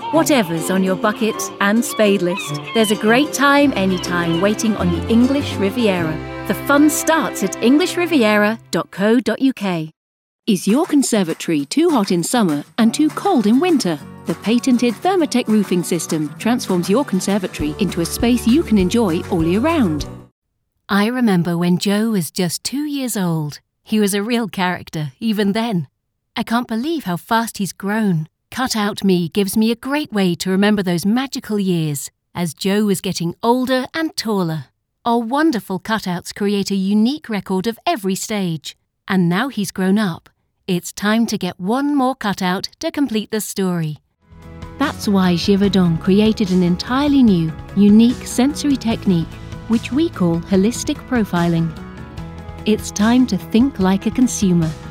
Whatever's on your bucket and spade list, there's a great time anytime waiting on the English Riviera. The fun starts at englishriviera.co.uk. Is your conservatory too hot in summer and too cold in winter? The patented Thermatech roofing system transforms your conservatory into a space you can enjoy all year round. I remember when Joe was just 2 years old. He was a real character, even then. I can't believe how fast he's grown. Cut Out Me gives me a great way to remember those magical years as Joe was getting older and taller. Our wonderful cutouts create a unique record of every stage. And now he's grown up, it's time to get one more cutout to complete the story. That's why Givaudan created an entirely new, unique sensory technique, which we call holistic profiling. It's time to think like a consumer.